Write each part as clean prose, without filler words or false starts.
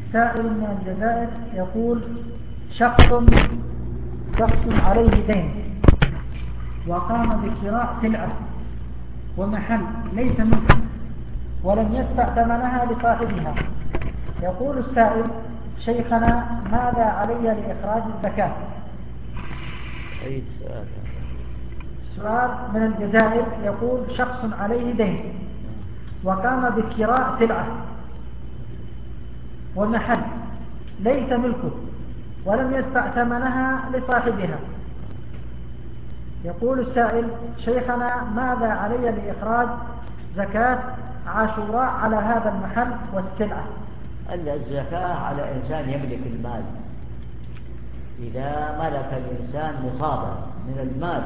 سائل من الجزائر يقول: شخص عليه دين وقام بشراء سلعة ومحل ليس ملكه ولم يدفع ثمنها لصاحبها. يقول السائل: شيخنا، ماذا علي لإخراج الزكاة؟ أي سؤال من الجزائر يقول: شخص عليه دين وقام بشراء سلعة ومحل ليس ملكه ولم يدفع ثمنها لصاحبها. يقول السائل: شيخنا، ماذا علي لإخراج زكاة عاشوراء على هذا المحل والسلعة؟ الزكاة على إنسان يملك المال. إذا ملك الإنسان مصابا من المال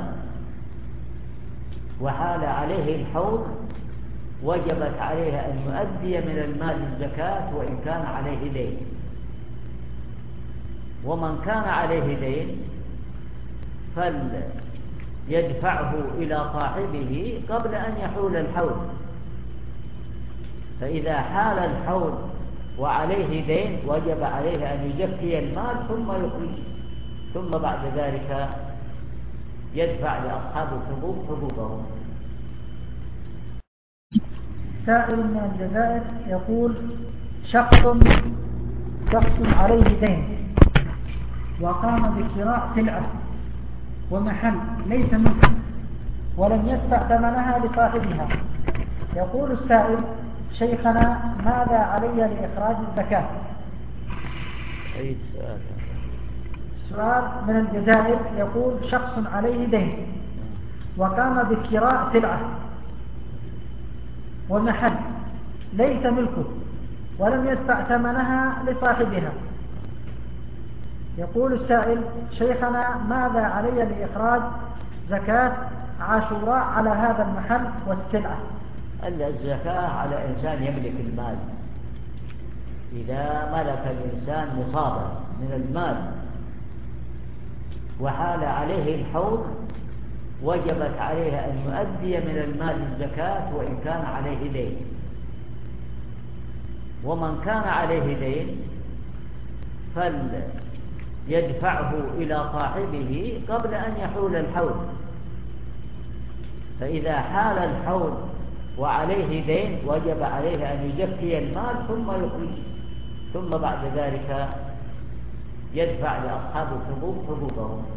وحال عليه الحول وجبت عليه أن يؤدي من المال الزكاة وإن كان عليه دين. ومن كان عليه دين فليدفعه إلى صاحبه قبل أن يحول الحول. فإذا حال الحول وعليه دين وجب عليه أن يزكي المال ثم يخرج، ثم بعد ذلك يدفع لأصحاب الحقوق حقوقهم. سائل من الجزائر يقول: شخص عليه دين وقام بشراء سلعة ومحل ليس ملكه ولم يدفع ثمنها لصاحبها. يقول السائل: شيخنا، ماذا علي لإخراج الزكاة؟ أي سؤال من الجزائر يقول: شخص عليه دين وقام بشراء سلعة ومحل ليس ملكه ولم يدفع ثمنها لصاحبها. يقول السائل: شيخنا، ماذا علي لإخراج زكاة عاشوراء على هذا المحل والسلعة؟ الزكاة على إنسان يملك المال. إذا ملك الإنسان مصابا من المال وحال عليه الحول وجبت عليه أن يؤدي من المال الزكاة وإن كان عليه دين. ومن كان عليه دين فليدفعه إلى صاحبه قبل أن يحول الحول. فإذا حال الحول وعليه دين وجب عليه أن يزكي المال ثم يخرج، ثم بعد ذلك يدفع لأصحاب الحقوق حقوقهم.